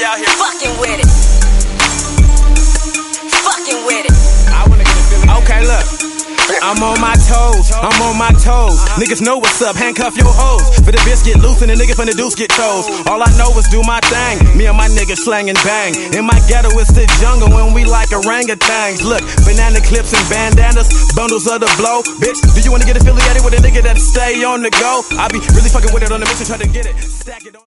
out here fucking with it. Fucking with it. I wanna get a feeling. Okay, look. I'm on my toes, I'm on my toes. Niggas know what's up, handcuff your hoes. For the bitch get loose and the nigga from the deuce get chose. All I know is do my thing. Me and my niggas slang and bang. In my ghetto it's the jungle when we like orangutans. Look, banana clips and bandanas, bundles of the blow. Bitch, do you wanna get affiliated with a nigga that stay on the go? I be really fucking with it on the mission, try to get it. Stack it on